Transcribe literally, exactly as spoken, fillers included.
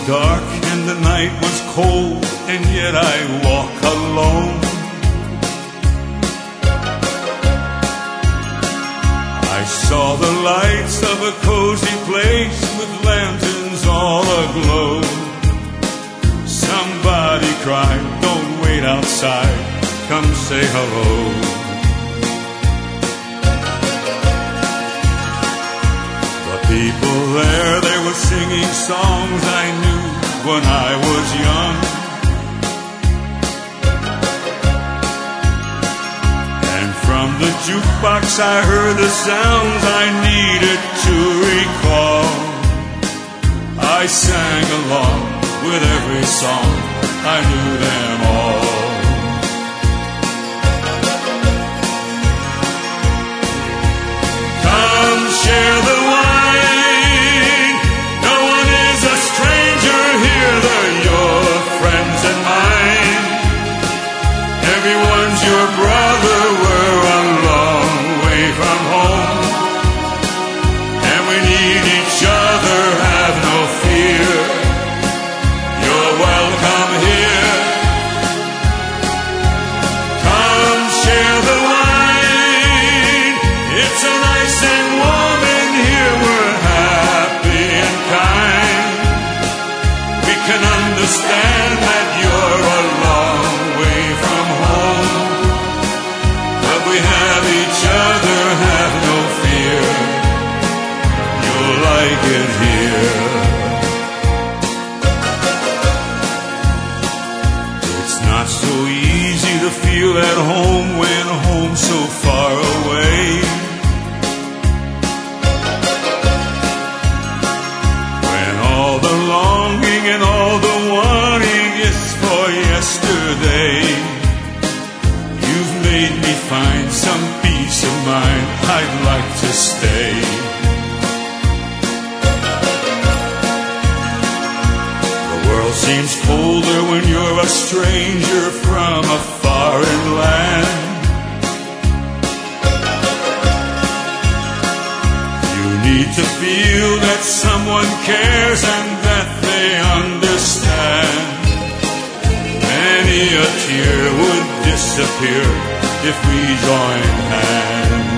dark and the night was cold, and yet I walk alone. I saw the lights of a cozy place with lanterns all aglow. Somebody cried, "Don't wait outside, come say hello." The people there, they were singing songs I knew when I was young. And from the jukebox I heard the sounds I needed to recall. I sang along with every song, I knew them all. Come share the wine, no one is a stranger here, they're your friends and mine. Everyone's your brother, we're a long way from home, and we need each other, have no fear. You're welcome here. Come share the wine, it's so nice and warm in here, we're happy and kind. We can understand that you're a long way from home, but we have each other, have no fear. You'll like it here. It's not so easy to feel at home when home's so far away. When all the longing and all the wanting is for yesterday. You've made me find some peace of mind, I'd like to stay. The world seems colder when you're a stranger from a foreign land. You need to feel that someone cares and that they understand. Many a tear would disappear if we join hands.